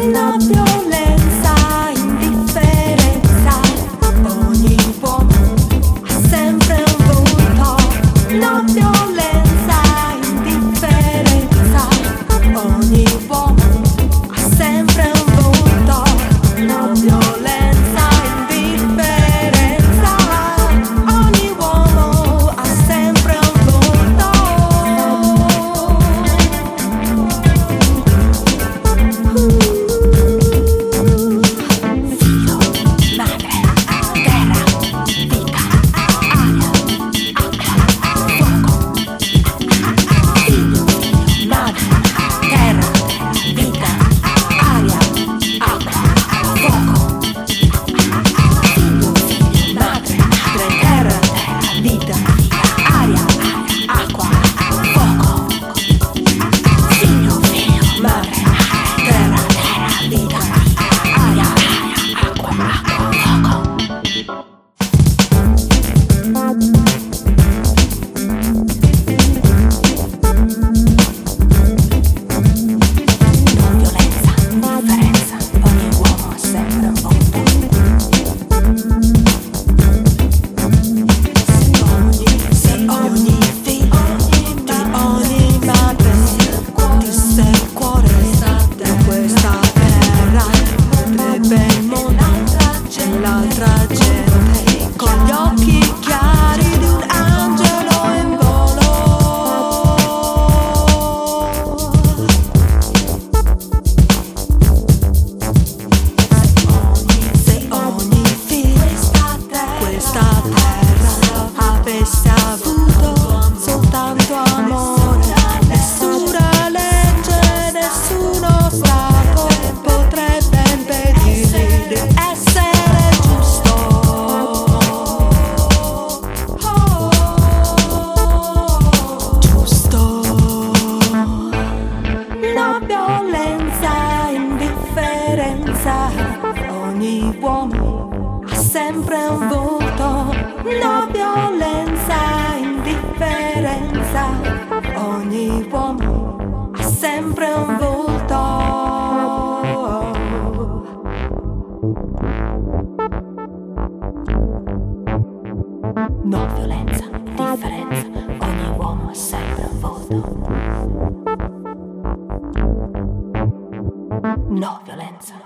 No violenza, indifferenza, ogni uomo ha sempre un volto. No violenza, indifferenza, ogni uomo ha sempre un volto. No violenza, indifferenza, ogni uomo ha sempre un volto. Figlio, madre, terra, vita, aria, acqua, fuoco. Figlio, madre, terra, vita, aria, acqua, fuoco. Figlio, madre, terra, vita, aria, acqua, fuoco. Figlio, madre, terra, vita, aria, acqua, fuoco. Non violenza, indifferenza, ogni uomo ha sempre un volto. Se ogni figlio di ogni madre disse il cuore di questa terra, potrebbe il mondo e l'altra gente, con gli occhi chiari di un angelo in volo. Se ogni figlio questa terra avesse avuto soltanto amore, nessuna legge, nessuno stato potrebbe impedirgli di essere giusto. Giusto. No violenza, indifferenza, ogni uomo ha sempre un volto. No violenza, indifferenza, ogni uomo ha sempre un volto. No violenza, indifferenza, ogni uomo ha sempre un volto. No violenza.